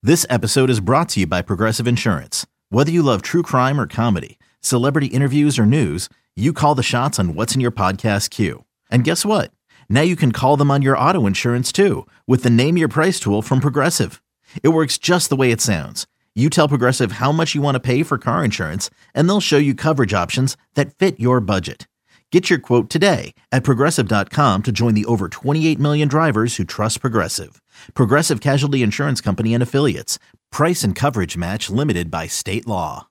This episode is brought to you by Progressive Insurance. Whether you love true crime or comedy, celebrity interviews or news, you call the shots on what's in your podcast queue. And guess what? Now you can call them on your auto insurance too with the Name Your Price tool from Progressive. It works just the way it sounds. You tell Progressive how much you want to pay for car insurance, and they'll show you coverage options that fit your budget. Get your quote today at Progressive.com to join the over 28 million drivers who trust Progressive. Progressive Casualty Insurance Company and Affiliates. Price and coverage match limited by state law.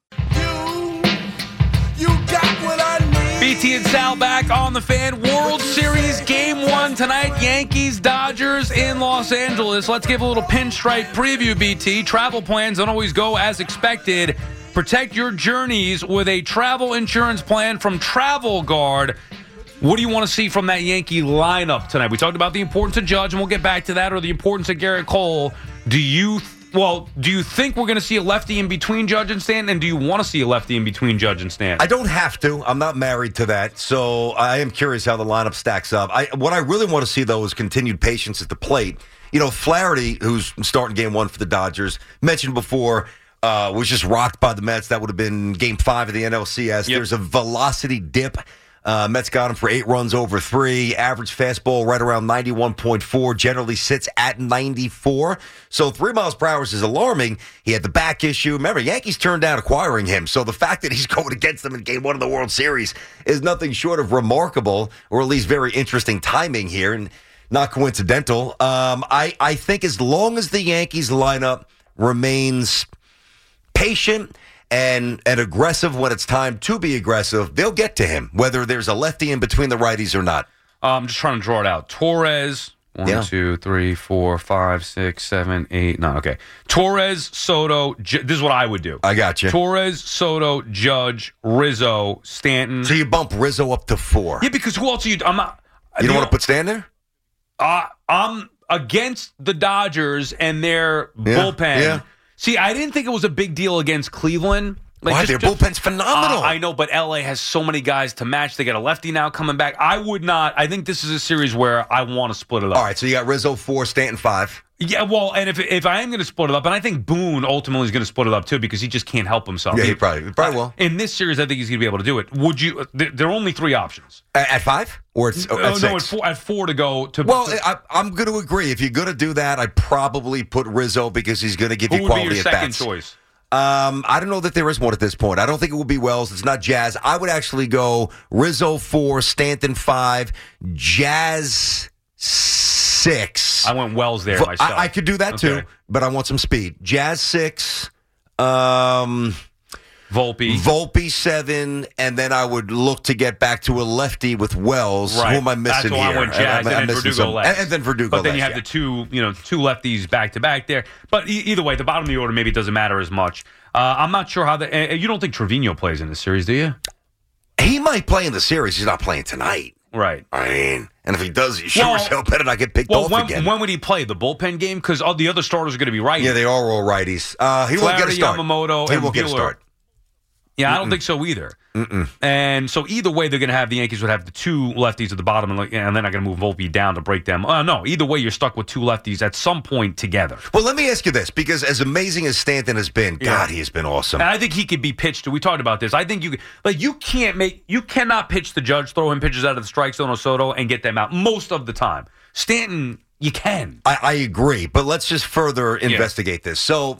You got what I need. BT and Sal back on the Fan. World Series Game 1 tonight. Yankees, Dodgers in Los Angeles. Let's give a little pinstripe preview, BT. Travel plans don't always go as expected. Protect your journeys with a travel insurance plan from Travel Guard. What do you want to see from that Yankee lineup tonight? We talked about the importance of Judge, and we'll get back to that, or the importance of Garrett Cole. Do you think we're going to see a lefty in between Judge and Stanton, and do you want to see a lefty in between Judge and Stanton? I don't have to. I'm not married to that, so I am curious how the lineup stacks up. What I really want to see, though, is continued patience at the plate. You know, Flaherty, who's starting Game 1 for the Dodgers, mentioned before, was just rocked by the Mets. That would have been Game 5 of the NLCS. Yep. There's a velocity dip. Mets got him for 8 runs over 3. Average fastball right around 91.4. Generally sits at 94. So 3 miles per hour is alarming. He had the back issue. Remember, Yankees turned down acquiring him. So the fact that he's going against them in Game 1 of the World Series is nothing short of remarkable, or at least very interesting timing here, and not coincidental. I think as long as the Yankees lineup remains patient and aggressive when it's time to be aggressive, they'll get to him, whether there's a lefty in between the righties or not. I'm just trying to draw it out. Torres, 1, 2, 3, 4, 5, 6, 7, 8, 9. Okay. Torres, Soto, this is what I would do. I got you. Torres, Soto, Judge, Rizzo, Stanton. So you bump Rizzo up to 4. Yeah, because who else are you? I'm not. You don't want to put Stan there? I'm against the Dodgers and their bullpen. Yeah. See, I didn't think it was a big deal against Cleveland. Why? Their bullpen's phenomenal. I know, but LA has so many guys to match. They got a lefty now coming back. I would not. I think this is a series where I want to split it up. All right, so you got Rizzo 4, Stanton 5. Yeah, well, and if I am going to split it up, and I think Boone ultimately is going to split it up too, because he just can't help himself. Yeah, he probably will. In this series, I think he's going to be able to do it. Would you? There are only 3 options. At 5? Or at 6? No, at 4 to go. Well, I'm going to agree. If you're going to do that, I'd probably put Rizzo because he's going to give you quality at bats. Who would be your second choice? I don't know that there is one at this point. I don't think it will be Wells. It's not Jazz. I would actually go Rizzo 4, Stanton 5, Jazz 6. I went Wells there myself. I could do that too, but I want some speed. Jazz 6, Volpe 7, and then I would look to get back to a lefty with Wells. Right. Who am I missing here? I went Jazz and then Verdugo left. And then Verdugo But then left, you have the two lefties back to back there. But either way, the bottom of the order maybe it doesn't matter as much. I'm not sure how you don't think Trevino plays in the series, do you? He might play in the series. He's not playing tonight. Right. I mean, and if he does, he sure as hell better not get picked off again. When would he play? The bullpen game? Because all the other starters are going to be righties. Yeah, they are all righties. He won't get a start. Yamamoto, he won't get a start. Yeah, I don't think so either. And so either way, they're going to have the Yankees would have the 2 lefties at the bottom, and they're not going to move Volpe down to break them. No, either way, you're stuck with 2 lefties at some point together. Well, let me ask you this, because as amazing as Stanton has been, God, he has been awesome. And I think he could be pitched to. We talked about this. I think you cannot pitch the Judge, throw him pitches out of the strike zone or Soto and get them out most of the time. Stanton, you can. I agree, but let's just further investigate this. So,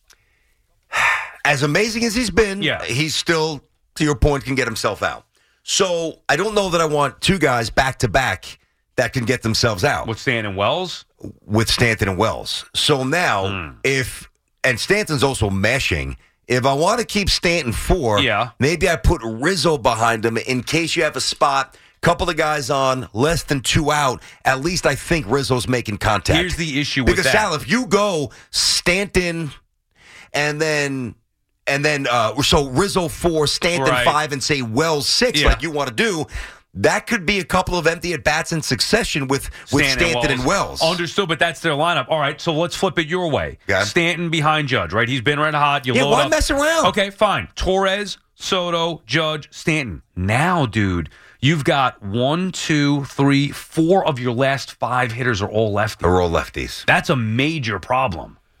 as amazing as he's been, he's still, to your point, can get himself out. So I don't know that I want 2 guys back-to-back that can get themselves out. With Stanton and Wells? With Stanton and Wells. So now, and Stanton's also meshing, if I want to keep Stanton 4, maybe I put Rizzo behind him in case you have a spot, couple of guys on, less than 2 out. At least I think Rizzo's making contact. Here's the issue with that. Because, Sal, if you go Stanton and then so Rizzo 4, Stanton 5, and say Wells 6, like you want to do, that could be a couple of empty at-bats in succession with Stanton and Wells. Understood, but that's their lineup. All right, so let's flip it your way. Yeah. Stanton behind Judge, right? He's been red hot. Why mess around? Okay, fine. Torres, Soto, Judge, Stanton. Now, dude, you've got 1, 2, 3, 4 of your last 5 hitters are all lefties. They're all lefties. That's a major problem.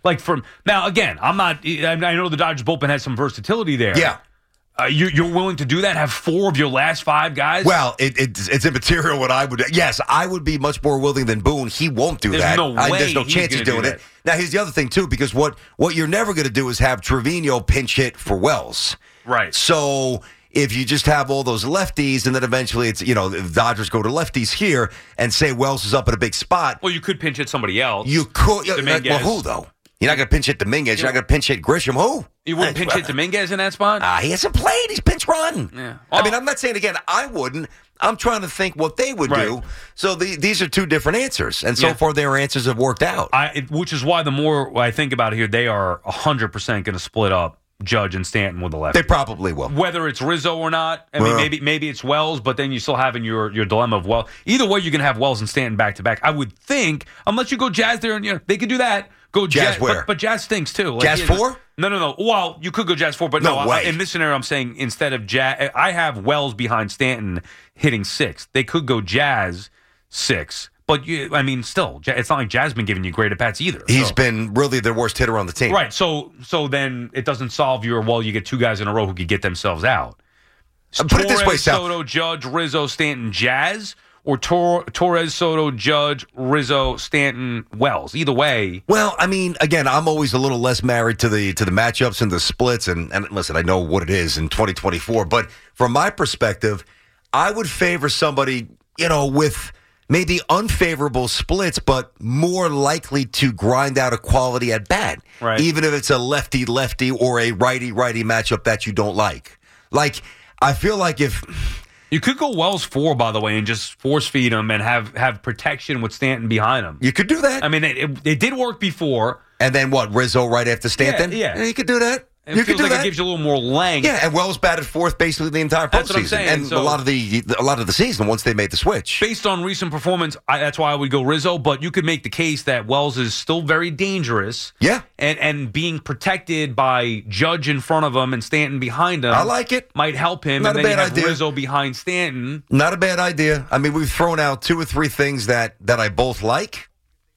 Like now, again, I know the Dodgers bullpen has some versatility there. Yeah. You're willing to do that? Have 4 of your last 5 guys? Well, it's immaterial what I would do. Yes, I would be much more willing than Boone. He won't do that. There's no chance he's doing it. Now, here's the other thing, too, because what you're never going to do is have Trevino pinch hit for Wells. Right. So if you just have all those lefties and then eventually it's, the Dodgers go to lefties here and say Wells is up at a big spot. Well, you could pinch hit somebody else. You could. Dominguez. Well, who, though? You're not going to pinch hit Dominguez. You're not going to pinch hit Grisham. Who? You wouldn't pinch hit Dominguez in that spot? He hasn't played. He's pinch run. Yeah. I mean, I'm not saying, again, I wouldn't. I'm trying to think what they would do. So these are 2 different answers. And so far, their answers have worked out. Which is why the more I think about it here, they are 100% going to split up Judge and Stanton with the lefty. They probably will. Whether it's Rizzo or not. I mean, maybe it's Wells, but then you still have in your dilemma of, well, either way, you can have Wells and Stanton back-to-back. I would think, unless you go Jazz there, and they could do that. Go Jazz where? But Jazz stinks, too. Like, Jazz 4? No. Well, you could go Jazz 4, but no way. In this scenario, I'm saying instead of Jazz, I have Wells behind Stanton hitting 6. They could go Jazz 6. But, still, it's not like Jazz been giving you great at-bats either. He's been really the worst hitter on the team. Right, so then it doesn't solve you get 2 guys in a row who could get themselves out. Put it this way, Sal. Soto, Judge, Rizzo, Stanton, Jazz, or Torres, Soto, Judge, Rizzo, Stanton, Wells. Either way. Well, again, I'm always a little less married to the matchups and the splits. And listen, I know what it is in 2024. But from my perspective, I would favor somebody, with maybe unfavorable splits, but more likely to grind out a quality at bat. Right. Even if it's a lefty-lefty or a righty-righty matchup that you don't like. Like, I feel like if... You could go Wells 4, by the way, and just force feed him and have protection with Stanton behind him. You could do that. It did work before. And then what, Rizzo right after Stanton? Yeah. You could do that. It feels like it gives you a little more length. Yeah, and Wells batted 4th basically the entire postseason. That's what I'm saying. And a lot of the season once they made the switch. Based on recent performance, that's why I would go Rizzo, but you could make the case that Wells is still very dangerous. Yeah. And being protected by Judge in front of him and Stanton behind him. I like it. Might help him. Not and a then bad you have idea. Rizzo behind Stanton. Not a bad idea. We've thrown out 2 or 3 things that I both like.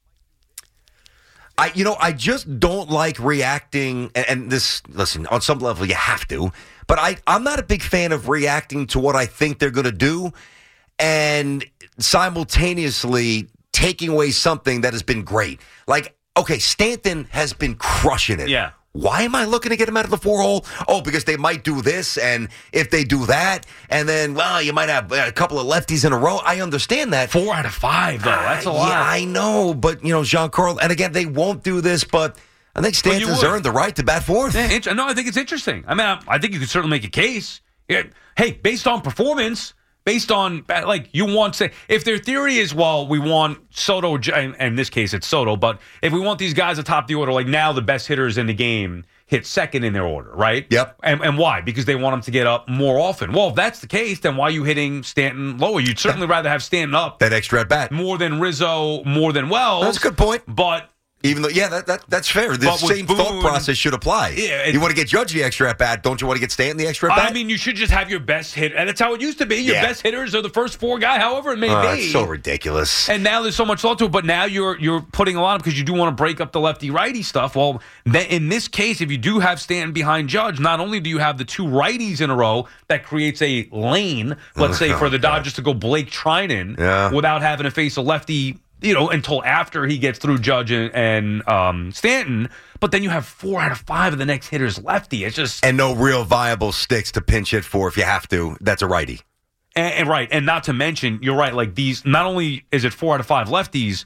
I just don't like reacting, and this, listen, on some level you have to, but I'm not a big fan of reacting to what I think they're going to do and simultaneously taking away something that has been great. Like, okay, Stanton has been crushing it. Yeah. Why am I looking to get him out of the 4-hole? Oh, because they might do this, and if they do that, and then, well, you might have a couple of lefties in a row. I understand that. 4 out of 5, though. That's a lot. Yeah, I know, but, Jean-Carl, and again, they won't do this, but I think Stanton's earned the right to bat 4th. Yeah, no, I think it's interesting. I think you could certainly make a case. Yeah, hey, based on performance, based on, you want to say, if their theory is, well, we want Soto, and in this case it's Soto, but if we want these guys atop the order, like now the best hitters in the game hit second in their order, right? Yep. And why? Because they want them to get up more often. Well, if that's the case, then why are you hitting Stanton lower? You'd certainly rather have Stanton up. That extra at bat. More than Rizzo, more than Wells. That's a good point. But... Even though, that's fair. The same thought process should apply. Yeah, you want to get Judge the extra at-bat, don't you want to get Stanton the extra at-bat? You should just have your best hit. And that's how it used to be. Your best hitters are the first 4 guy, however it may be. It's so ridiculous. And now there's so much thought to it, but now you're putting a lot of, because you do want to break up the lefty-righty stuff. Well, in this case, if you do have Stanton behind Judge, not only do you have the 2 righties in a row, that creates a lane, let's say, for the Dodgers to go Blake Trinan without having to face a lefty, until after he gets through Judge and Stanton. But then you have 4 out of 5 of the next hitters lefty. It's just... And no real viable sticks to pinch hit for if you have to. That's a righty. And right. And not to mention, you're right, like these, not only is it 4 out of 5 lefties,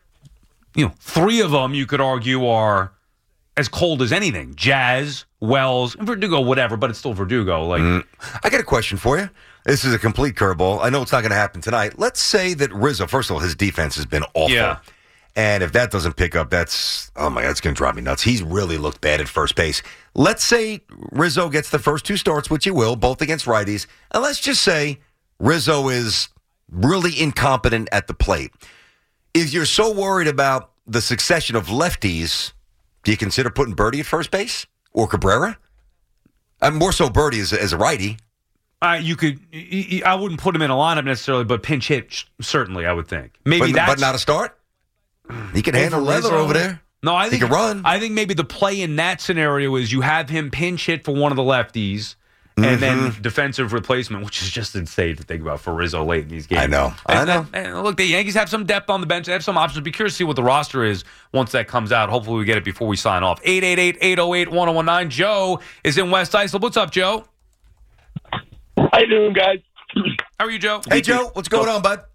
3 of them you could argue are as cold as anything. Jazz, Wells, Verdugo, whatever, but it's still Verdugo. I got a question for you. This is a complete curveball. I know it's not going to happen tonight. Let's say that Rizzo, first of all, his defense has been awful. Yeah. And if that doesn't pick up, that's going to drive me nuts. He's really looked bad at first base. Let's say Rizzo gets the first 2 starts, which he will, both against righties. And let's just say Rizzo is really incompetent at the plate. If you're so worried about the succession of lefties, do you consider putting Birdie at first base or Cabrera? More so Birdie as a righty. You could. I wouldn't put him in a lineup necessarily, but pinch hit certainly. I would think maybe but not a start. He can handle leather over there. No, I He think can run. I think maybe the play in that scenario is you have him pinch hit for one of the lefties, and then defensive replacement, which is just insane to think about for Rizzo late in these games. I know. And look, the Yankees have some depth on the bench. They have some options. Be curious to see what the roster is once that comes out. Hopefully we get it before we sign off. 888-808-1019. Joe is in West Islip. What's up, Joe? How you doing, guys? How are you, Joe? Hey, Joe, what's going on, bud?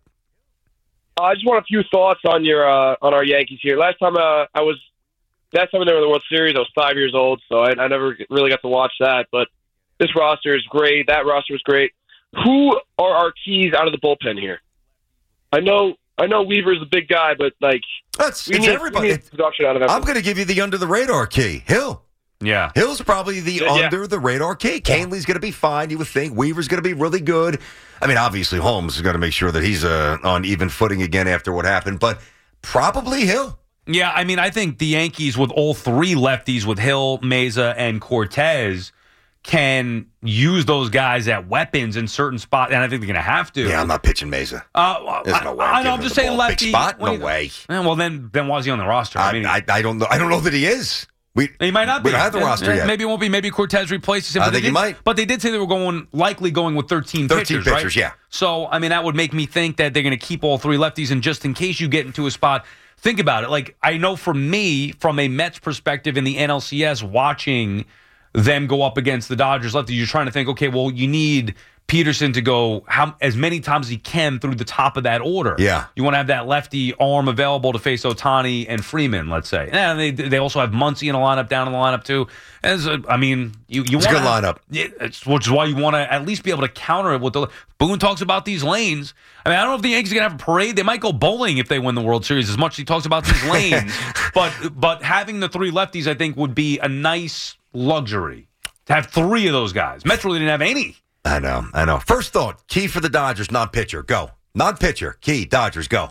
I just want a few thoughts on on our Yankees here. Last time they were in the World Series, I was 5 years old, so I never really got to watch that. But this roster is great. That roster was great. Who are our keys out of the bullpen here? I know Weaver's a big guy, but It's we need everybody. production out of everyone. I'm going to give you the under the radar key. Hill. Yeah. Hill's probably the under the radar key. Canley's going to be fine, you would think. Weaver's going to be really good. I mean, obviously, Holmes is going to make sure that he's on even footing again after what happened, but probably Hill. Yeah, I mean, I think the Yankees with all three lefties, with Hill, Meza, and Cortez, can use those guys at weapons in certain spots, and I think they're going to have to. Yeah, I'm not pitching Meza. There's no way. I know, I'm just saying lefty. Big spot? No way. Well, then why is he on the roster? I don't know. I don't know that he is. He might not be. We don't have the roster yet. Maybe it won't be. Maybe Cortez replaces him. I think he might. But they did say they were likely going with 13 pitchers, right? Yeah. So, I mean, that would make me think that they're going to keep all three lefties, and just in case you get into a spot, think about it. Like, I know for me, from a Mets perspective in the NLCS, watching them go up against the Dodgers lefties, you're trying to think, okay, well, you need Peterson to go as many times as he can through the top of that order. Yeah. You want to have that lefty arm available to face Ohtani and Freeman, let's say. And they also have Muncy in the lineup, down in the lineup, too. It's a good lineup. Which is why you want to at least be able to counter it with the... Boone talks about these lanes. I mean, I don't know if the Yankees are going to have a parade. They might go bowling if they win the World Series, as much as he talks about these lanes. But having the three lefties, I think, would be a nice luxury to have three of those guys. Mets really didn't have any. I know. First thought, key for the Dodgers, non-pitcher, go. Non-pitcher, key, Dodgers, go.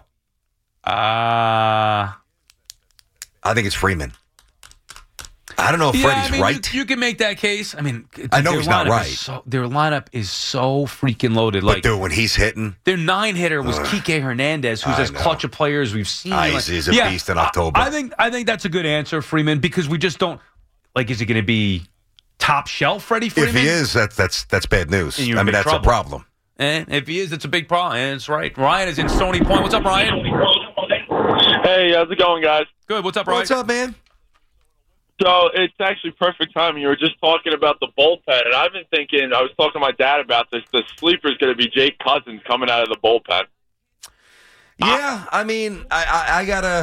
I think it's Freeman. I don't know if Freddie's right. You can make that case. I mean, I know he's not right. Their lineup is so freaking loaded. But dude, when he's hitting, their 9-hitter was Kike Hernandez, who's as clutch a player as we've seen. He's a beast in October. I think that's a good answer, Freeman, because we just don't is it going to be top shelf Freddie Freeman? If he is, that's bad news. I mean, that's a problem. And if he is, it's a big problem. And it's right. Ryan is in Stony Point. What's up, Ryan? Hey, how's it going, guys? Good. What's up, Ryan? What's up, man? So it's actually perfect timing. You were just talking about the bullpen, and I've been thinking, I was talking to my dad about this, the sleeper is going to be Jake Cousins coming out of the bullpen. Yeah, I mean, I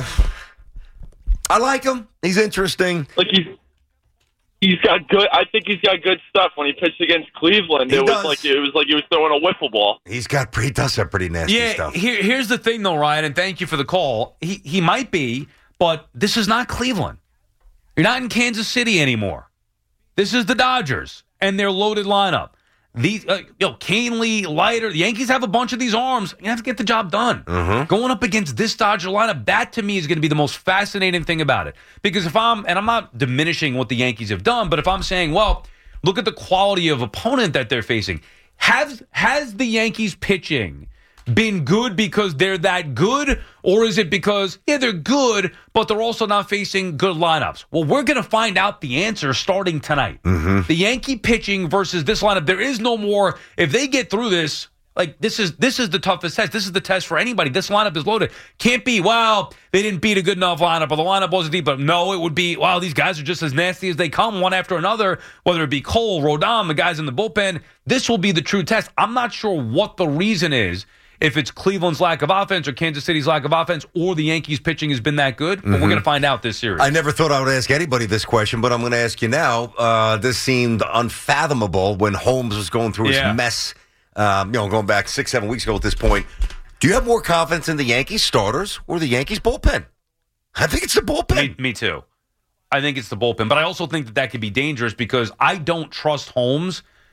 like him. He's interesting. Like he's got good. I think he's got good stuff. When he pitched against Cleveland, it was like he was throwing a wiffle ball. He does have pretty nasty stuff. Here's the thing, though, Ryan, and thank you for the call. He might be, but this is not Cleveland. You're not in Kansas City anymore. This is the Dodgers and their loaded lineup. These, Canely, Leiter, the Yankees have a bunch of these arms. You have to get the job done. Mm-hmm. Going up against this Dodger lineup, that to me is going to be the most fascinating thing about it. Because I'm not diminishing what the Yankees have done, but if I'm saying, well, look at the quality of opponent that they're facing. Has the Yankees pitching been good because they're that good, or is it because, they're good, but they're also not facing good lineups? Well, we're going to find out the answer starting tonight. Mm-hmm. The Yankee pitching versus this lineup, there is no more, if they get through this, this is the toughest test. This is the test for anybody. This lineup is loaded. Can't be, they didn't beat a good enough lineup, or the lineup wasn't deep. But no, it would be, these guys are just as nasty as they come, one after another, whether it be Cole, Rodon, the guys in the bullpen. This will be the true test. I'm not sure what the reason is, if it's Cleveland's lack of offense or Kansas City's lack of offense or the Yankees pitching has been that good. But we're going to find out this series. I never thought I would ask anybody this question, but I'm going to ask you now. This seemed unfathomable when Holmes was going through his mess, going back 6-7 weeks ago at this point. Do you have more confidence in the Yankees starters or the Yankees bullpen? I think it's the bullpen. Me too. I think it's the bullpen. But I also think that could be dangerous because I don't trust Holmes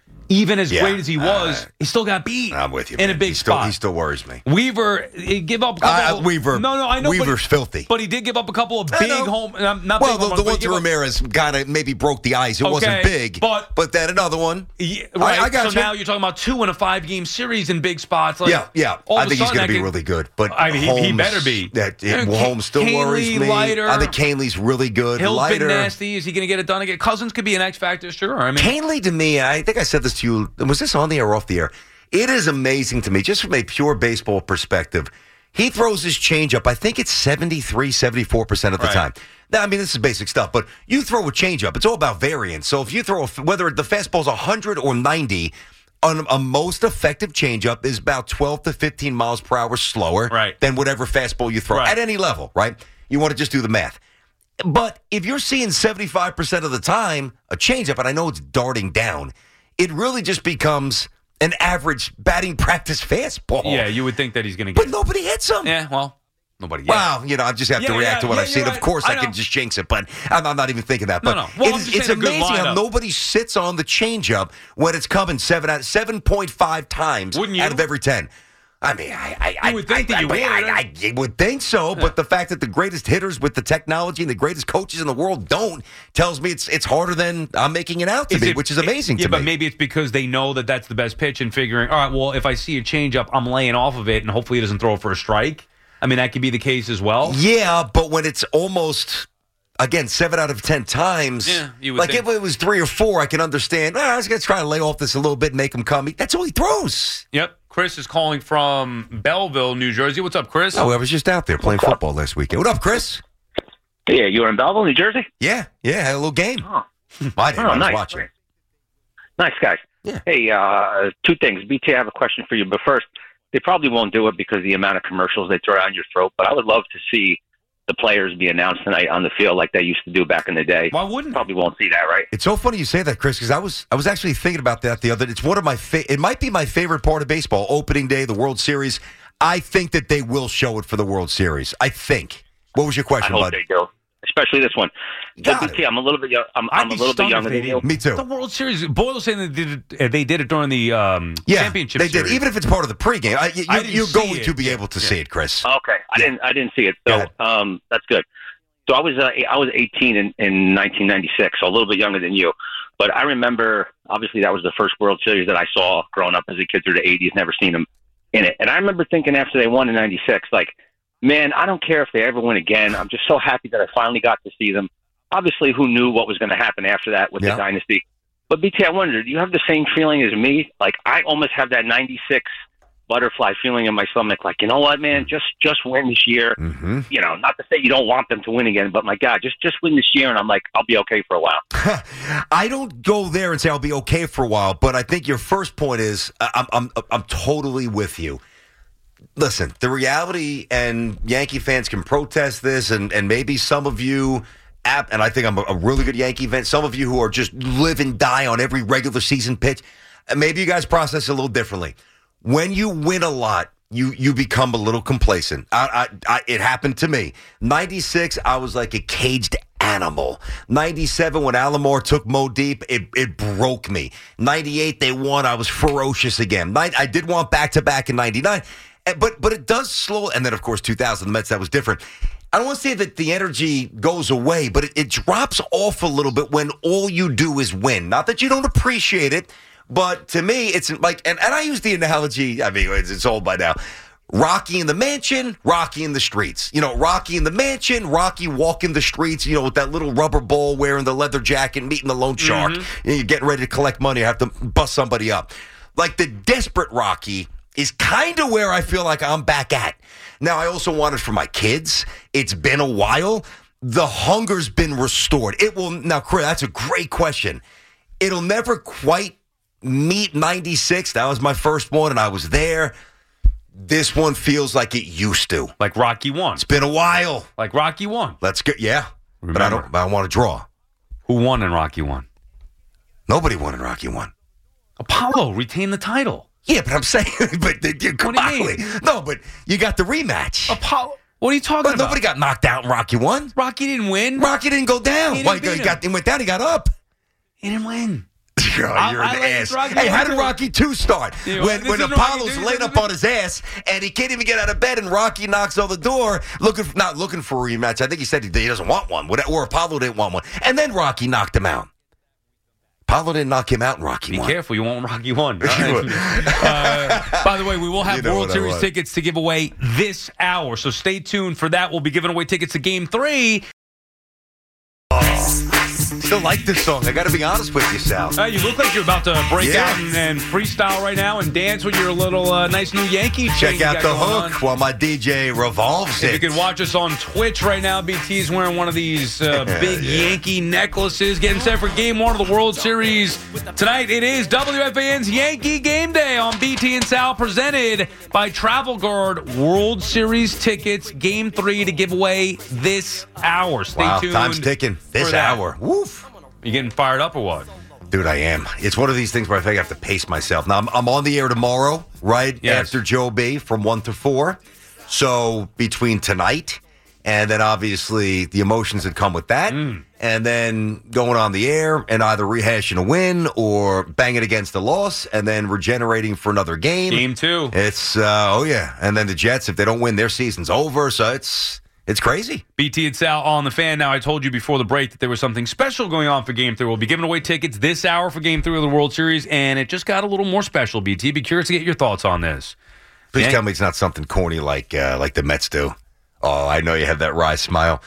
even as great as he was, he still got beat. I'm with you, in man. a big spot. He still worries me. Weaver, he gave up a couple. Weaver. No, I know. Weaver's filthy. But he did give up a couple of big home. Not well, big the one to Ramirez kind of maybe broke the ice. It wasn't big, but then another one. Yeah, right. I got so now you're talking about 2 in a 5-game series in big spots. Like, yeah. I think he's going to be really good. But I mean, he better be. Holmes still worries me. Leiter, I think Canley's really good. Hill's been nasty. Is he going to get it done again? Cousins could be an X factor, sure. I mean, Canley to me, I think I said this to you. Was this on the air or off the air? It is amazing to me, just from a pure baseball perspective. He throws his changeup, I think it's 73, 74% of the time. Now, I mean, this is basic stuff, but you throw a changeup, it's all about variance. So if you throw, whether the fastball's 100 or 90, on a most effective changeup is about 12 to 15 miles per hour slower than whatever fastball you throw at any level, right? You want to just do the math. But if you're seeing 75% of the time a changeup, and I know it's darting down, it really just becomes an average batting practice fastball. Yeah, you would think that he's going to get But nobody hits him. Yeah, well, nobody. Well, I just have to react to what I've seen. Right. Of course, I can just jinx it, but I'm not even thinking that. But no. Well, it's amazing how nobody sits on the changeup when it's coming 7.5 times out of every 10. I mean, I would think that you would. I would think so, but the fact that the greatest hitters with the technology and the greatest coaches in the world don't tells me it's harder than I'm making it out to be, which is amazing to me. Yeah, but maybe it's because they know that that's the best pitch and figuring, all right, well, if I see a changeup, I'm laying off of it, and hopefully he doesn't throw it for a strike. I mean, that could be the case as well. Yeah, but when it's almost, again, 7 out of 10 times, you would like think. if it was 3 or 4, I can understand, I was going to try to lay off this a little bit and make him come. That's all he throws. Yep. Chris is calling from Belleville, New Jersey. What's up, Chris? Oh, I was just out there playing football last weekend. What up, Chris? Yeah, you were in Belleville, New Jersey? Yeah, had a little game. Oh, I didn't. I was nice. watching. Nice, guys. Yeah. Hey, 2 things. BT, I have a question for you. But first, they probably won't do it because of the amount of commercials they throw down your throat. But I would love to see the players be announced tonight on the field like they used to do back in the day. Why wouldn't? Probably won't see that, right? It's so funny you say that, Chris, because I was actually thinking about that the other day. It's one of my it might be my favorite part of baseball. Opening day, the World Series. I think that they will show it for the World Series. I think. What was your question, I hope bud? they do. Especially this one. BT, I'm a little bit young. I'm a little bit younger than you. Me too. The World Series. Boyle's saying they did it during the championship they series. did. Even if it's part of the pregame, you're going to be able to see it, Chris. Okay, I didn't see it, so that's good. So I was 18 in 1996, so a little bit younger than you. But I remember, obviously, that was the first World Series that I saw growing up as a kid through the 80s. Never seen them in it, and I remember thinking after they won in '96, like, man, I don't care if they ever win again. I'm just so happy that I finally got to see them. Obviously, who knew what was going to happen after that with the dynasty? But BT, I wonder, do you have the same feeling as me? Like, I almost have that '96 butterfly feeling in my stomach. Like, you know what, man? Just win this year. Mm-hmm. Not to say you don't want them to win again, but my God, just win this year, and I'm like, I'll be okay for a while. I don't go there and say I'll be okay for a while, but I think your first point is I'm totally with you. Listen, the reality, and Yankee fans can protest this, and maybe some of you, and I think I'm a really good Yankee fan, some of you who are just live and die on every regular season pitch, maybe you guys process it a little differently. When you win a lot, you become a little complacent. It happened to me. 96, I was like a caged animal. 97, when Alomar took Mo Deep, it broke me. 98, they won. I was ferocious again. I did want back-to-back in 99. But it does slow. And then, of course, 2000, the Mets, that was different. I don't want to say that the energy goes away, but it drops off a little bit when all you do is win. Not that you don't appreciate it, but to me, it's like, and I use the analogy, I mean, it's old by now. Rocky in the mansion, Rocky in the streets. Rocky in the mansion, Rocky walking the streets, with that little rubber ball, wearing the leather jacket, meeting the loan shark. Mm-hmm. You're getting ready to collect money, you have to bust somebody up. Like the desperate Rocky is kind of where I feel like I'm back at. Now, I also want it for my kids. It's been a while. The hunger's been restored. It will, now, Chris, that's a great question. It'll never quite meet 96. That was my first one, and I was there. This one feels like it used to. Like Rocky 1. It's been a while. Like Rocky 1. Let's go. Yeah. Remember. But I don't want to draw. Who won in Rocky 1? Nobody won in Rocky 1. Apollo retained the title. Yeah, but I'm saying, What do you mean? No, but you got the rematch. Apollo. What are you talking about? Nobody got knocked out in Rocky 1. Rocky didn't win. Rocky didn't go down. He Why, didn't beat he went down, he got up. He didn't win. You're an ass. Hey, how did Rocky 2 start? When Apollo's laid up on his ass and he can't even get out of bed, and Rocky knocks on the door, not looking for a rematch. I think he said he doesn't want one, or Apollo didn't want one. And then Rocky knocked him out. Apollo didn't knock him out in Rocky 1. Be careful, you won't Rocky 1. By the way, we will have World Series tickets to give away this hour, so stay tuned for that. We'll be giving away tickets to Game 3. Still like this song. I got to be honest with you, Sal. You look like you're about to break out and freestyle right now and dance with your little nice new Yankee chain. Check out the hook while my DJ revolves it. You can watch us on Twitch right now. BT's wearing one of these big Yankee necklaces, getting set for Game 1 of the World Series. Tonight it is WFAN's Yankee Game Day on BT and Sal, presented by Travel Guard. World Series tickets, Game 3 to give away this hour. Stay tuned. Time's ticking. This hour. Woof. You getting fired up or what? Dude, I am. It's one of these things where I think I have to pace myself. Now, I'm on the air tomorrow, right? Yes. After Joe B from 1 to 4. So between tonight and then obviously the emotions that come with that, and then going on the air and either rehashing a win or banging against a loss and then regenerating for another game. Game 2. It's, And then the Jets, if they don't win, their season's over. So it's crazy. BT and Sal on the Fan. Now, I told you before the break that there was something special going on for Game 3. We'll be giving away tickets this hour for Game 3 of the World Series, and it just got a little more special, BT. Be curious to get your thoughts on this. Please tell me it's not something corny like the Mets do. Oh, I know you have that wry smile.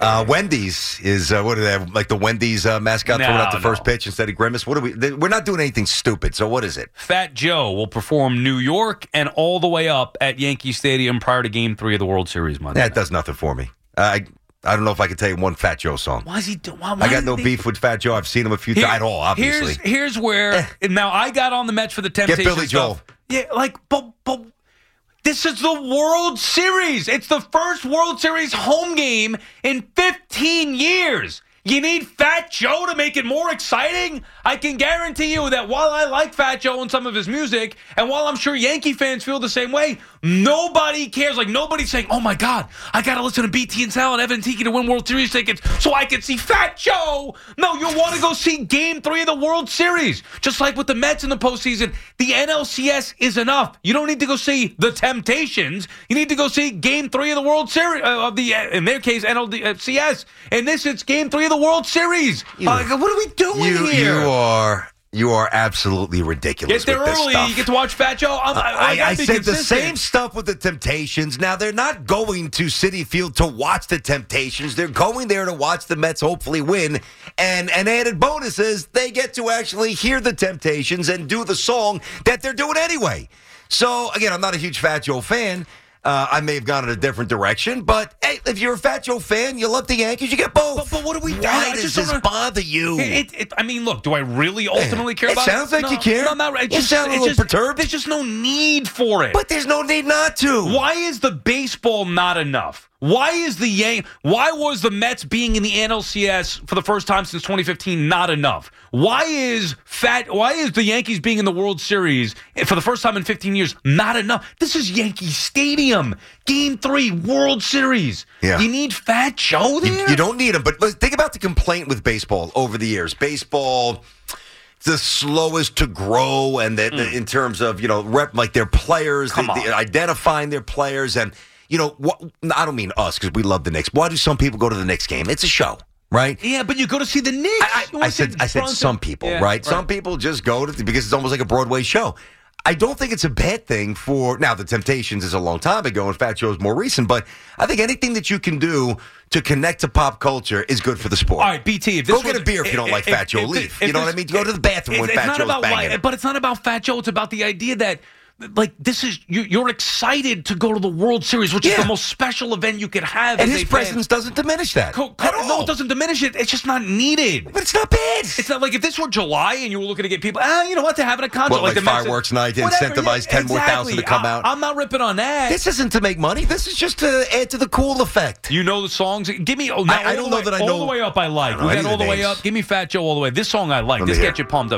Wendy's is, what are they, like the Wendy's mascot throwing out the first pitch instead of Grimace? What are we're not doing anything stupid, so what is it? Fat Joe will perform New York and all the way up at Yankee Stadium prior to Game 3 of the World Series Monday. That does nothing for me. I don't know if I can tell you one Fat Joe song. Why is he doing? I got no beef with Fat Joe. I've seen him a few times at all, obviously. Here's where, now I got on the Mets for the Temptations. Get Billy Joel. Yeah, but this is the World Series. It's the first World Series home game in 15 years. You need Fat Joe to make it more exciting? I can guarantee you that while I like Fat Joe and some of his music, and while I'm sure Yankee fans feel the same way, nobody cares. Like, nobody's saying, oh, my God, I got to listen to BT and Sal and Evan Tiki to win World Series tickets so I can see Fat Joe. No, you want to go see Game 3 of the World Series. Just like with the Mets in the postseason, the NLCS is enough. You don't need to go see the Temptations. You need to go see Game 3 of the World Series, in their case, NLCS. And this, it's Game 3 of the World Series. What are we doing here? You are absolutely ridiculous. Get there with this early. Stuff. You get to watch Fat Joe. I said consistent. The same stuff with the Temptations. Now, they're not going to Citi Field to watch the Temptations. They're going there to watch the Mets hopefully win. And added bonus is they get to actually hear the Temptations and do the song that they're doing anyway. So, again, I'm not a huge Fat Joe fan. I may have gone in a different direction, but hey, if you're a Fat Joe fan, you love the Yankees, you get both. But what are we doing? Why does this bother you? I mean, look, do I really ultimately care about it? It sounds like you care. No, not right. You sound a little perturbed. There's just no need for it. But there's no need not to. Why is the baseball not enough? Why was the Mets being in the NLCS for the first time since 2015 not enough? Why is the Yankees being in the World Series for the first time in 15 years not enough? This is Yankee Stadium, Game 3, World Series. Yeah. You need Fat Joe there? You don't need him, but think about the complaint with baseball over the years. Baseball, the slowest to grow, and in terms of like their players, identifying their players, and I don't mean us because we love the Knicks. Why do some people go to the Knicks game? It's a show, right? Yeah, but you go to see the Knicks. I said some people, right? Some people just go because it's almost like a Broadway show. I don't think it's a bad thing now the Temptations is a long time ago and Fat Joe's more recent, but I think anything that you can do to connect to pop culture is good for the sport. All right, BT. Go get a beer if you don't like Fat Joe. Leave. You know what I mean? Go to the bathroom when Fat Joe's banging. But it's not about Fat Joe. It's about the idea that, like, this is you're excited to go to the World Series, which is the most special event you could have. And his presence doesn't diminish that at all. No, it doesn't diminish it. It's just not needed. But it's not bad. It's not like if this were July and you were looking to get people, you know what, they're having a concert. Well, like the fireworks night to incentivize 10 more thousand to come out. I'm not ripping on that. This isn't to make money. This is just to add to the cool effect. You know the songs? Give me. I don't know that I know. All the way up, I like. We got all the way up. Give me Fat Joe all the way. This song I like. This gets you pumped up.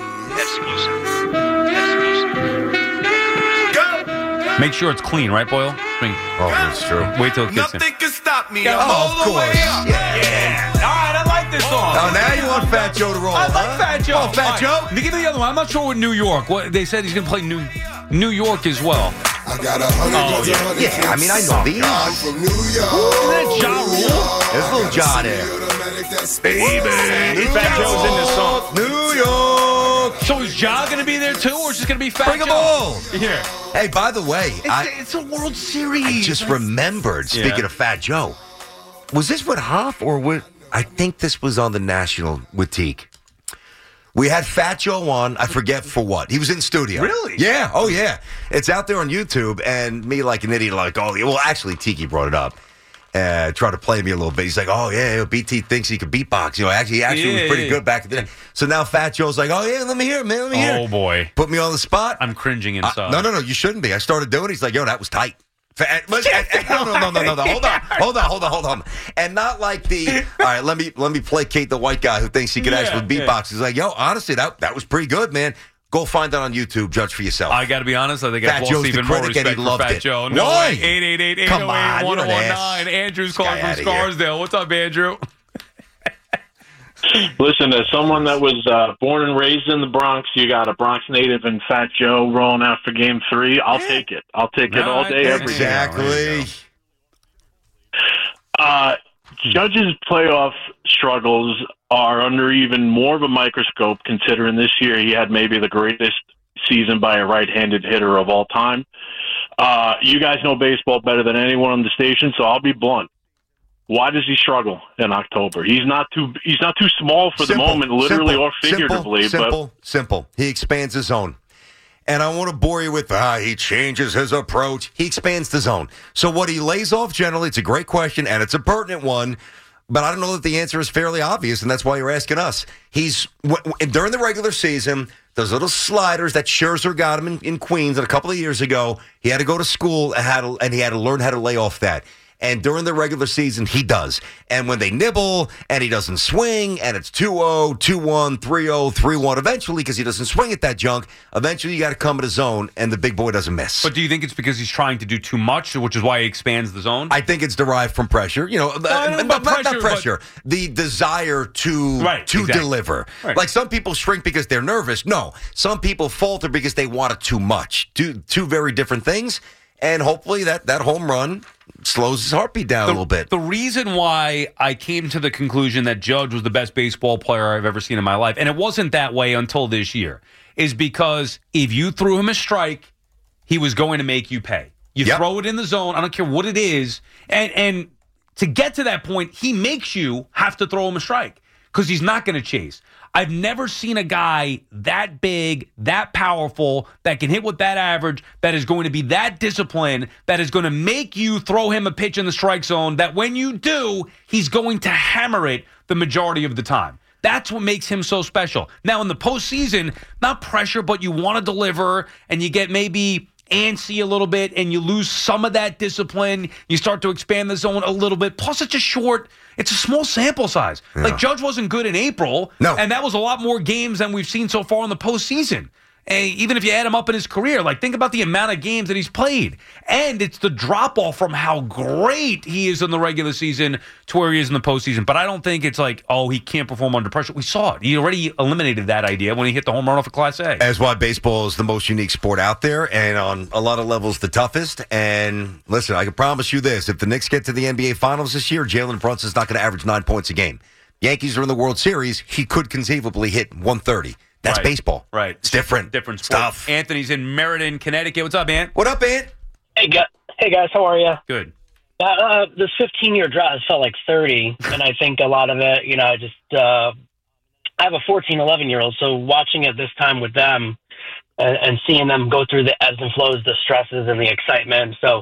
Make sure it's clean, right, Boyle? Oh, that's true. Wait till it kicks in. Nothing can stop me. Of course. Yeah. All right, I like this song. Oh, now you want Fat Joe to roll, I like Fat Joe. Oh, Fat Joe? Right. Give me the other one. I'm not sure with New York. What they said he's going to play New York as well. I got 100 Yeah, I mean, I know these. I'm from New York. Isn't that Ja Rule? There's a little Ja there. Baby. Fat Joe's in this song. New York. So is Ja going to be there too, or is it going to be Fat Bring Joe? them all. Here. Hey, by the way, It's a World Series. I just remembered, speaking of Fat Joe, was this with Hoff or with, I think this was on the National with Teague. We had Fat Joe on, I forget for what. He was in studio. Really? Yeah, oh yeah. It's out there on YouTube, and me like an idiot, like, oh, yeah. Well, actually, Tiki brought it up. Tried to play me a little bit. He's like, oh, yeah, BT thinks he could beatbox. You know, he actually was pretty good back then. So now Fat Joe's like, oh, yeah, let me hear it, man, let me hear it. Oh, boy. Put me on the spot. I'm cringing inside. No, you shouldn't be. I started doing it. He's like, yo, that was tight. No. Hold on. And not like the, all right, let me placate the white guy who thinks he could actually beatbox. He's like, yo, honestly, that was pretty good, man. Go find that on YouTube. Judge for yourself. I got to be honest. I think I've lost even more respect for Fat Joe. No Why? way. 888-808-1019. Andrew's calling from Scarsdale. What's up, Andrew? Listen, as someone that was born and raised in the Bronx, you got a Bronx native and Fat Joe rolling out for Game 3. I'll take it. I'll take it all day, every day. Exactly. Judge's playoff struggles are under even more of a microscope, considering this year he had maybe the greatest season by a right-handed hitter of all time. You guys know baseball better than anyone on the station, so I'll be blunt. Why does he struggle in October? He's not too small for the moment, literally or figuratively. Simple. He expands his zone. And I want to bore you with, he changes his approach. He expands the zone. So what he lays off generally, it's a great question, and it's a pertinent one, but I don't know that the answer is fairly obvious, and that's why you're asking us. He's, during the regular season, those little sliders that Scherzer got him in Queens a couple of years ago, he had to go to school and he had to learn how to lay off that. And during the regular season, he does. And when they nibble and he doesn't swing and it's 2-0, 2-1, 3-0, 3-1, eventually, because he doesn't swing at that junk, eventually you got to come to the zone and the big boy doesn't miss. But do you think it's because he's trying to do too much, which is why he expands the zone? I think it's derived from pressure. You know, not pressure. The desire to deliver. Right. Like some people shrink because they're nervous. No. Some people falter because they want it too much. Two very different things. And hopefully that home run slows his heartbeat down a little bit. The reason why I came to the conclusion that Judge was the best baseball player I've ever seen in my life, and it wasn't that way until this year, is because if you threw him a strike, he was going to make you pay. You throw it in the zone, I don't care what it is, and to get to that point, he makes you have to throw him a strike because he's not going to chase. I've never seen a guy that big, that powerful, that can hit with that average, that is going to be that disciplined, that is going to make you throw him a pitch in the strike zone, that when you do, he's going to hammer it the majority of the time. That's what makes him so special. Now, in the postseason, not pressure, but you want to deliver, and you get maybe antsy a little bit, and you lose some of that discipline. You start to expand the zone a little bit. Plus, it's a small sample size. Yeah. Like, Judge wasn't good in April, and that was a lot more games than we've seen so far in the postseason. And even if you add him up in his career, like, think about the amount of games that he's played. And it's the drop-off from how great he is in the regular season to where he is in the postseason. But I don't think it's like, oh, he can't perform under pressure. We saw it. He already eliminated that idea when he hit the home run off of Class A. That's why baseball is the most unique sport out there, and on a lot of levels, the toughest. And listen, I can promise you this. If the Knicks get to the NBA Finals this year, Jalen Brunson's not going to average 9 points a game. Yankees are in the World Series. He could conceivably hit 130. That's baseball. Right. It's different. Different stuff. Anthony's in Meriden, Connecticut. What's up, Ant? What up, Ant? Hey, guys. How are you? Good. This 15-year drought has felt like 30, and I think a lot of it, I have a 14, 11-year-old, so watching it this time with them and seeing them go through the ebbs and flows, the stresses and the excitement, so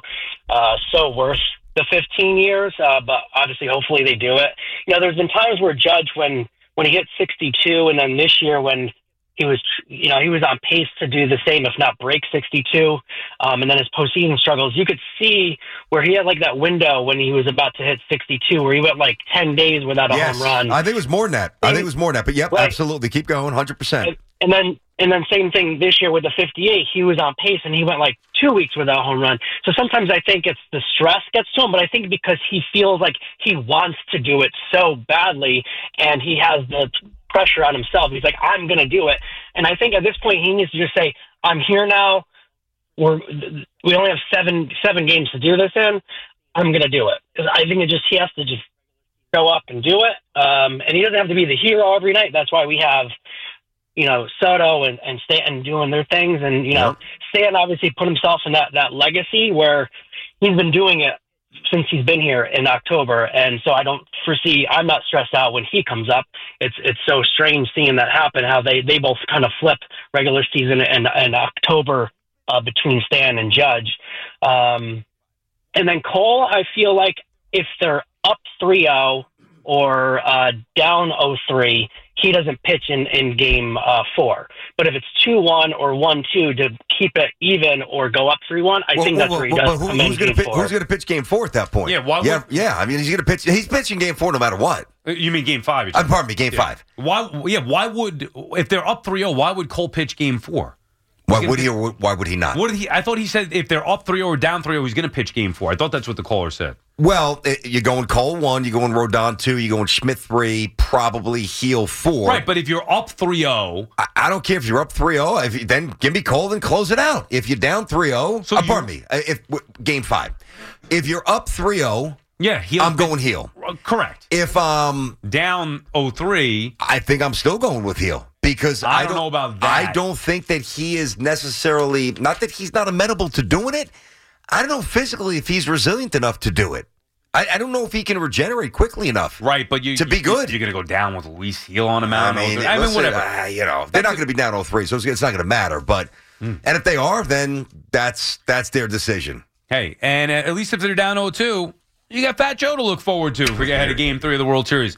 worth the 15 years, but obviously, hopefully they do it. There's been times where Judge, when he hit 62, and then this year when he was on pace to do the same, if not break 62. And then his postseason struggles, you could see where he had like that window when he was about to hit 62, where he went like 10 days without a home run. I think it was more than that. But yep, right. Absolutely. Keep going, 100%. And And then same thing this year with the 58. He was on pace, and he went like 2 weeks without a home run. So sometimes I think it's the stress gets to him, but I think because he feels like he wants to do it so badly, and he has the pressure on himself. He's like, I'm going to do it. And I think at this point he needs to just say, I'm here now. We only have seven games to do this in. I'm going to do it. I think he has to just go up and do it. And he doesn't have to be the hero every night. That's why we have, Soto and Stanton doing their things. And, Stan obviously put himself in that legacy where he's been doing it since he's been here in October. And so I'm not stressed out when he comes up. It's so strange seeing that happen, how they both kind of flip regular season and October between Stan and Judge. And then Cole, I feel like if they're up 3-0 or down 0-3, he doesn't pitch in game 4. But if it's 2-1 or 1-2 to keep it even or go up 3-1, I think that's where he does come in game 4. Who's going to pitch game 4 at that point? Yeah, I mean, he's going to pitch. He's pitching game 4 no matter what. You mean game 5? Pardon me, game 5. Why would, if they're up 3-0, why would Cole pitch game 4? Why would he or why would he not? I thought he said if they're up 3-0 or down 3-0, he's going to pitch game 4. I thought that's what the caller said. Well, you're going Cole 1, you're going Rodon 2, you're going Schmidt 3, probably Heel 4. Right, but if you're up 3-0... I don't care if you're up 3-0. Then give me Cole and close it out. If you're down 3-0... pardon me. Game 5. If you're up 3-0... Yeah, I'm going Heel. Correct. If down 0-3... I think I'm still going with Heel. Because I don't know about that. I don't think that he is necessarily... Not that he's not amenable to doing it. I don't know physically if he's resilient enough to do it. I don't know if he can regenerate quickly enough. Right, but to be good. You're going to go down with Luis Heel on him. I mean, whatever. They're not going to be down 0-3, so it's not going to matter. But and if they are, then that's their decision. Hey, and at least if they're down 0-2, you got Fat Joe to look forward to if we get ahead of Game 3 of the World Series.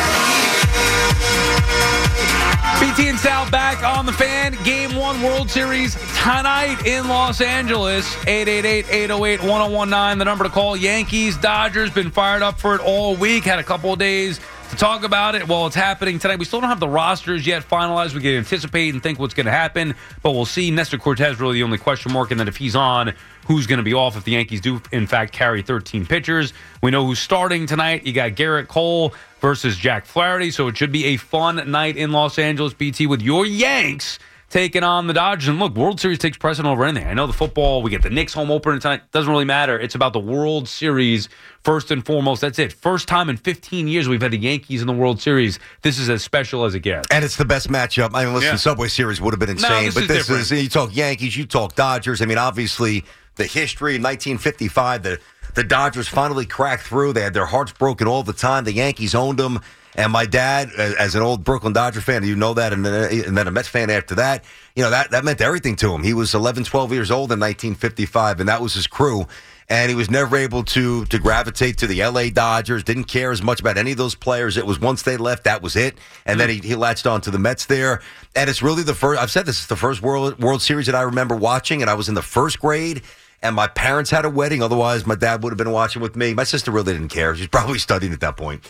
BT and Sal back on the Fan. Game 1 World Series tonight in Los Angeles. 888-808-1019, the number to call. Yankees, Dodgers, been fired up for it all week. Had a couple of days to talk about it. Well, it's happening tonight. We still don't have the rosters yet finalized. We can anticipate and think what's going to happen, but we'll see. Nestor Cortez really the only question mark, and then if he's on, who's going to be off if the Yankees do, in fact, carry 13 pitchers. We know who's starting tonight. You got Garrett Cole versus Jack Flaherty, so it should be a fun night in Los Angeles, BT, with your Yanks taking on the Dodgers. And look, World Series takes precedent over anything. I know the football, we get the Knicks home opener tonight. Doesn't really matter. It's about the World Series first and foremost. That's it. First time in 15 years we've had the Yankees in the World Series. This is as special as it gets. And it's the best matchup. I mean, listen, Subway Series would have been insane. No, this is you talk Yankees, you talk Dodgers. I mean, obviously, the history of 1955, the Dodgers finally cracked through. They had their hearts broken all the time. The Yankees owned them. And my dad, as an old Brooklyn Dodger fan, you know that, and then a Mets fan after that, that meant everything to him. He was 11, 12 years old in 1955, and that was his crew. And he was never able to gravitate to the L.A. Dodgers, didn't care as much about any of those players. It was once they left, that was it. And then he latched on to the Mets there. And it's really the first, I've said this is the first World Series that I remember watching, and I was in the first grade. And my parents had a wedding. Otherwise, my dad would have been watching with me. My sister really didn't care. She was probably studying at that point.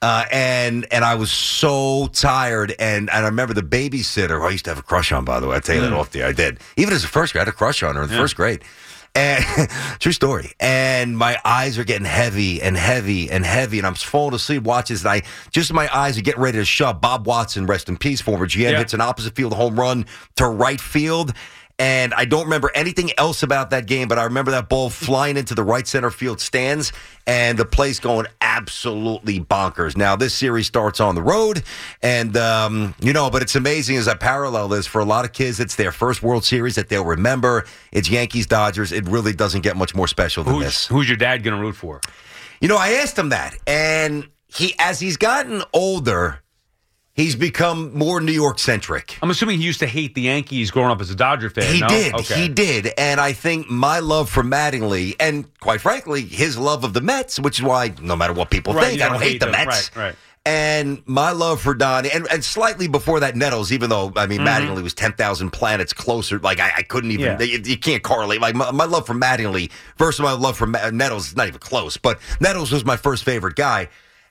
And I was so tired. And I remember the babysitter, who I used to have a crush on, by the way. I tell you that off the air. I did. Even as a first grade, I had a crush on her in the first grade. And true story. And my eyes are getting heavy and heavy and heavy. And I'm falling asleep watching this. And my eyes are getting ready to shut. Bob Watson, rest in peace, former GM, hits an opposite field home run to right field. And I don't remember anything else about that game, but I remember that ball flying into the right center field stands and the place going absolutely bonkers. Now, this series starts on the road, and, but it's amazing as I parallel this. For a lot of kids, it's their first World Series that they'll remember. It's Yankees-Dodgers. It really doesn't get much more special than this. Who's your dad going to root for? I asked him that, and as he's gotten older, he's become more New York-centric. I'm assuming he used to hate the Yankees growing up as a Dodger fan, He did. Okay. He did. And I think my love for Mattingly, and quite frankly, his love of the Mets, which is why no matter what people think, I don't hate the Mets. Right. And my love for Donnie, and slightly before that, Nettles, even though, Mattingly was 10,000 planets closer. Like, I couldn't even, you can't correlate. Like, my love for Mattingly versus my love for Nettles is not even close. But Nettles was my first favorite guy.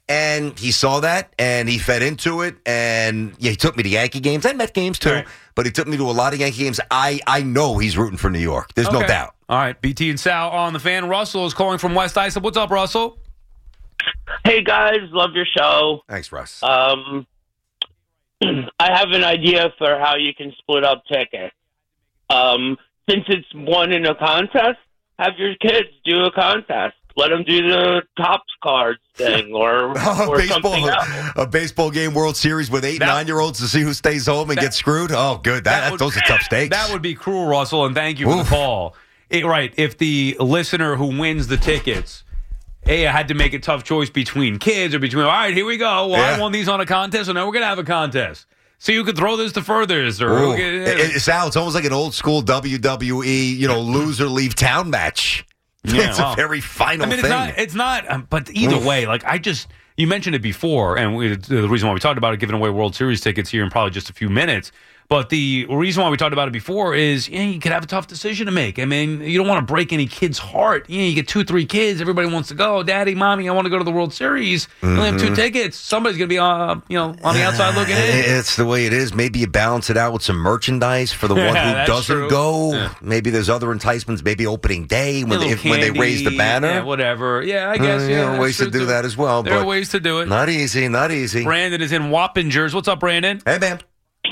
And he saw that, and he fed into it, and he took me to Yankee games and Met games, too. Right. But he took me to a lot of Yankee games. I know he's rooting for New York. There's no doubt. All right, BT and Sal on the fan. Russell is calling from West Islip. What's up, Russell? Hey, guys. Love your show. Thanks, Russ. I have an idea for how you can split up tickets. Since it's won in a contest, have your kids do a contest. Let them do the Topps cards thing or something else. A baseball game World Series with 8 and 9-year-olds to see who stays home and gets screwed? Oh, good. Those are tough stakes. That would be cruel, Russell, and thank you for the call. Right. If the listener who wins the tickets, I had to make a tough choice between kids or between, all right, here we go. Well, I won these on a contest, so now we're going to have a contest. See who could throw this the furthest. Or Sal, it's almost like an old school WWE, loser leave town match. Yeah, it's a very final thing. It's not, but either way, you mentioned it before, and the reason why we talked about it, giving away World Series tickets here in probably just a few minutes. But the reason why we talked about it before is, you could have a tough decision to make. I mean, you don't want to break any kid's heart. You get 2, 3 kids. Everybody wants to go. Daddy, mommy, I want to go to the World Series. You only have 2 tickets. Somebody's going to be, on the outside looking in. It's the way it is. Maybe you balance it out with some merchandise for the one who doesn't go. Yeah. Maybe there's other enticements. Maybe opening day when they raise the banner. Yeah, whatever. Yeah, I guess. Ways to do that as well. There are ways to do it. Not easy. Brandon is in Wappingers. What's up, Brandon? Hey, man.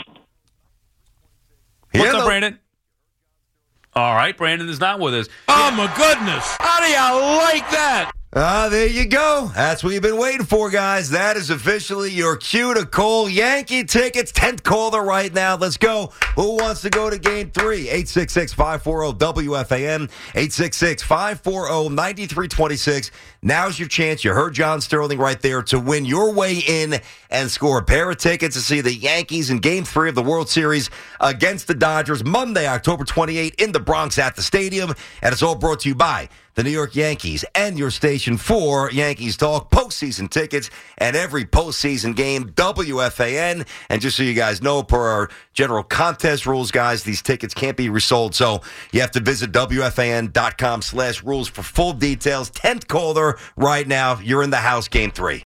What's up, Brandon? All right, Brandon is not with us. Oh, my goodness. How do you like that? There you go. That's what you've been waiting for, guys. That is officially your cue to call Yankee tickets. 10th caller right now. Let's go. Who wants to go to Game 3? 866-540-WFAN. 866-540-9326. Now's your chance. You heard John Sterling right there to win your way in and score a pair of tickets to see the Yankees in Game 3 of the World Series against the Dodgers Monday, October 28 in the Bronx at the stadium. And it's all brought to you by the New York Yankees and your station for Yankees Talk, postseason tickets, and every postseason game, WFAN. And just so you guys know, per our general contest rules, guys, these tickets can't be resold. So you have to visit WFAN.com/rules for full details. 10th caller right now. You're in the house, Game 3.